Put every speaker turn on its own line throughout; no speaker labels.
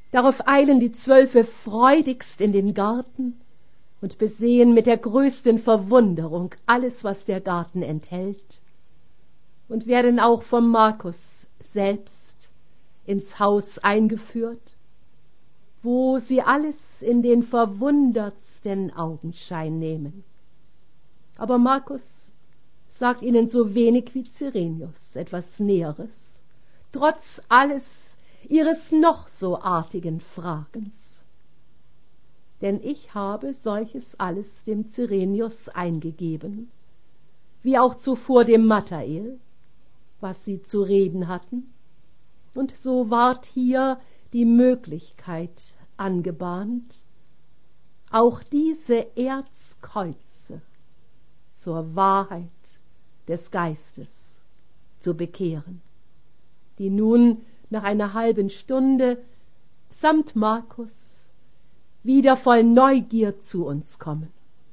Darauf eilen die 12 freudigst in den Garten und besehen mit der größten Verwunderung alles, was der Garten enthält, und werden auch vom Markus selbst ins Haus eingeführt, wo sie alles in den verwundertsten Augenschein nehmen. Aber Markus sagt ihnen so wenig wie Cyrenius etwas Näheres, trotz alles ihres noch so artigen Fragens. Denn ich habe solches alles dem Cyrenius eingegeben, wie auch zuvor dem Mathael, was sie zu reden hatten, und so ward hier die Möglichkeit angebahnt, auch diese Erzkreuze zur Wahrheit des Geistes zu bekehren, die nun nach einer halben Stunde samt Markus wieder voll Neugier zu uns kommen.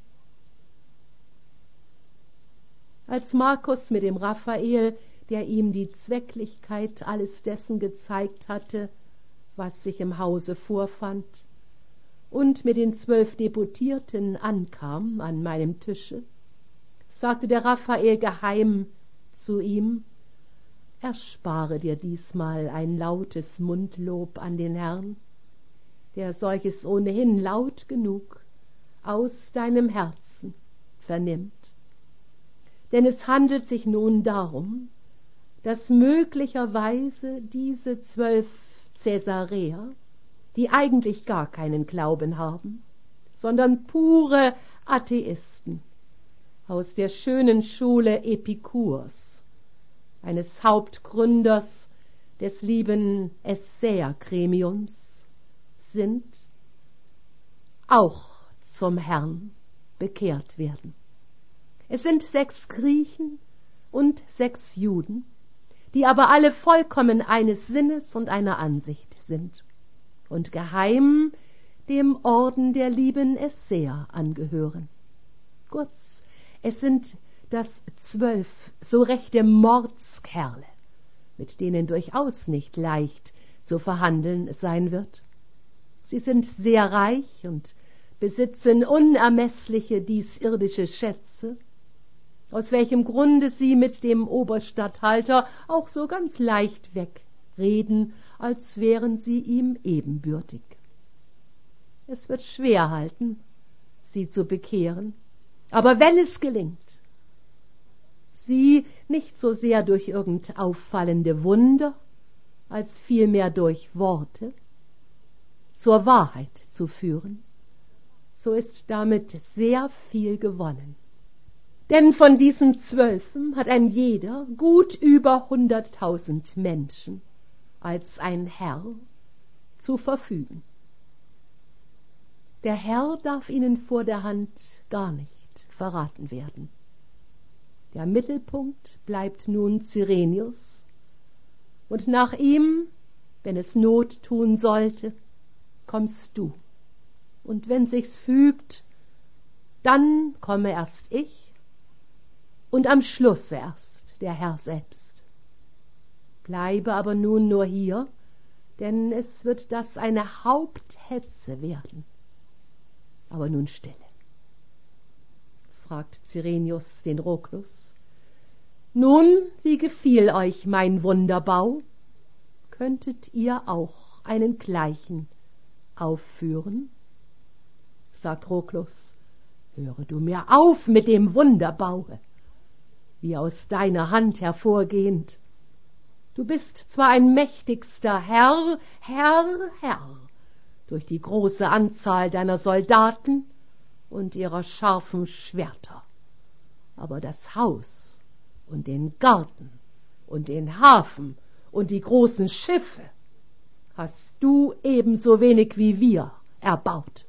Als Markus mit dem Raphael, der ihm die Zwecklichkeit alles dessen gezeigt hatte, was sich im Hause vorfand, und mit den 12 Deputierten ankam an meinem Tische, sagte der Raphael geheim zu ihm: Erspare dir diesmal ein lautes Mundlob an den Herrn, der solches ohnehin laut genug aus deinem Herzen vernimmt. Denn es handelt sich nun darum, dass möglicherweise diese 12 Cäsaräer, die eigentlich gar keinen Glauben haben, sondern pure Atheisten, aus der schönen Schule Epikurs, eines Hauptgründers des lieben Essäer-Gremiums, sind, auch zum Herrn bekehrt werden. Es sind 6 Griechen und 6 Juden, die aber alle vollkommen eines Sinnes und einer Ansicht sind und geheim dem Orden der lieben Essäer angehören. Kurz, es sind das 12 so rechte Mordskerle, mit denen durchaus nicht leicht zu verhandeln sein wird. Sie sind sehr reich und besitzen unermessliche diesirdische Schätze, aus welchem Grunde sie mit dem Oberstatthalter auch so ganz leichtweg reden, als wären sie ihm ebenbürtig. Es wird schwer halten, sie zu bekehren, aber wenn es gelingt, sie nicht so sehr durch irgend auffallende Wunder, als vielmehr durch Worte zur Wahrheit zu führen, so ist damit sehr viel gewonnen. Denn von diesen 12 hat ein jeder gut über 100.000 Menschen als ein Herr zu verfügen. Der Herr darf ihnen vor der Hand gar nicht verraten werden. Der Mittelpunkt bleibt nun Cyrenius, und nach ihm, wenn es Not tun sollte, kommst du, und wenn sich's fügt, dann komme erst ich, und am Schluss erst der Herr selbst. Bleibe aber nun nur hier, denn es wird das eine Haupthetze werden. Aber nun Stille, fragt Cyrenius den Roklus. Nun, wie gefiel euch mein Wunderbau? Könntet ihr auch einen gleichen aufführen? Sagt Roklus: Höre du mir auf mit dem Wunderbaue, wie aus deiner Hand hervorgehend. Du bist zwar ein mächtigster Herr, durch die große Anzahl deiner Soldaten und ihrer scharfen Schwerter, aber das Haus und den Garten und den Hafen und die großen Schiffe hast du ebenso wenig wie wir erbaut.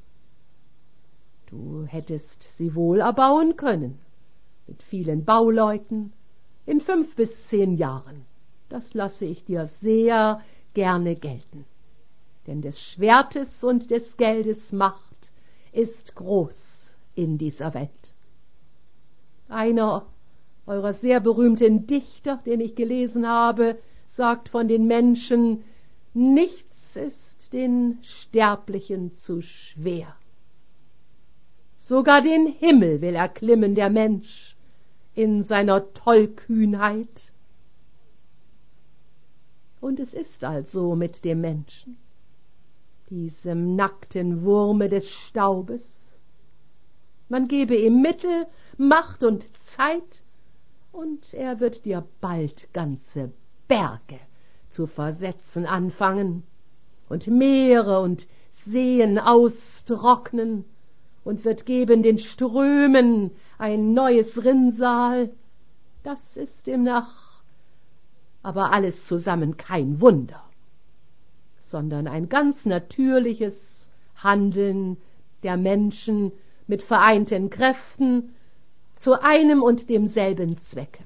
Du hättest sie wohl erbauen können, mit vielen Bauleuten, in 5 bis 10 Jahren. Das lasse ich dir sehr gerne gelten. Denn des Schwertes und des Geldes Macht ist groß in dieser Welt. Einer eurer sehr berühmten Dichter, den ich gelesen habe, sagt von den Menschen: Nichts ist ist den Sterblichen zu schwer. Sogar den Himmel will erklimmen der Mensch in seiner Tollkühnheit. Und es ist also mit dem Menschen, diesem nackten Wurme des Staubes. Man gebe ihm Mittel, Macht und Zeit, und er wird dir bald ganze Berge zu versetzen anfangen und Meere und Seen austrocknen und wird geben den Strömen ein neues Rinnsal. Das ist demnach aber alles zusammen kein Wunder, sondern ein ganz natürliches Handeln der Menschen mit vereinten Kräften zu einem und demselben Zwecke.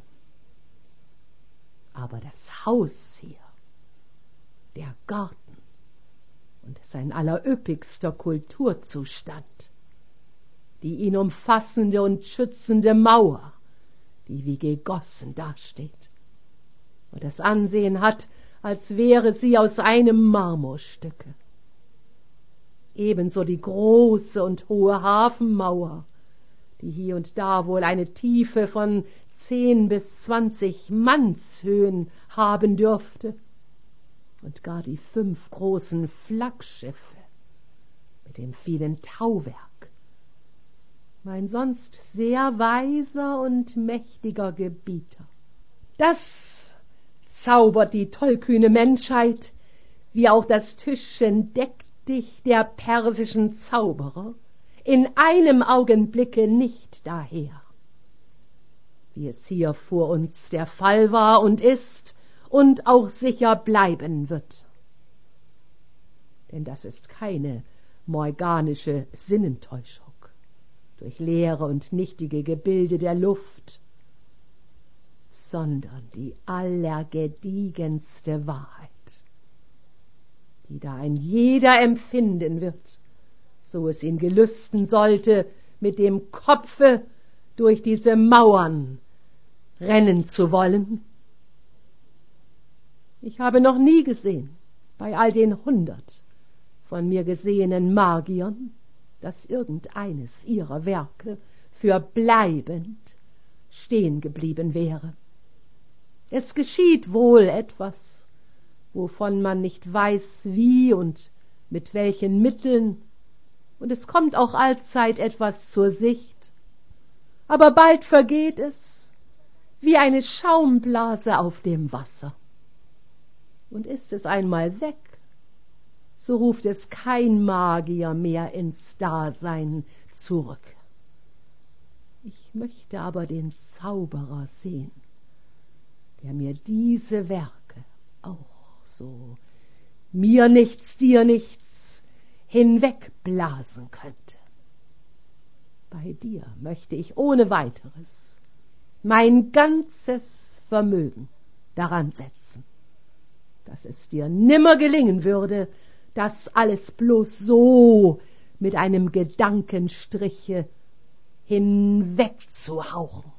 Aber das Haus hier, der Garten und sein allerüppigster Kulturzustand, die ihn umfassende und schützende Mauer, die wie gegossen dasteht und das Ansehen hat, als wäre sie aus einem Marmorstücke. Ebenso die große und hohe Hafenmauer, die hier und da wohl eine Tiefe von 10 bis 20 Mannshöhen haben dürfte, und gar die 5 großen Flaggschiffe mit dem vielen Tauwerk, mein sonst sehr weiser und mächtiger Gebieter. Das zaubert die tollkühne Menschheit, wie auch das Tischchen deckt dich der persischen Zauberer in einem Augenblicke nicht daher, wie es hier vor uns der Fall war und ist und auch sicher bleiben wird. Denn das ist keine morganische Sinnentäuschung durch leere und nichtige Gebilde der Luft, sondern die allergediegenste Wahrheit, die da ein jeder empfinden wird, so es ihn gelüsten sollte, mit dem Kopfe durch diese Mauern rennen zu wollen. Ich habe noch nie gesehen, bei all den 100 von mir gesehenen Magiern, dass irgendeines ihrer Werke für bleibend stehen geblieben wäre. Es geschieht wohl etwas, wovon man nicht weiß, wie und mit welchen Mitteln, und es kommt auch allzeit etwas zur Sicht, aber bald vergeht es wie eine Schaumblase auf dem Wasser. Und ist es einmal weg, so ruft es kein Magier mehr ins Dasein zurück. Ich möchte aber den Zauberer sehen, der mir diese Werke auch so mir nichts, dir nichts hinwegblasen könnte. Bei dir möchte ich ohne weiteres mein ganzes Vermögen daran setzen, dass es dir nimmer gelingen würde, das alles bloß so mit einem Gedankenstriche hinwegzuhauchen.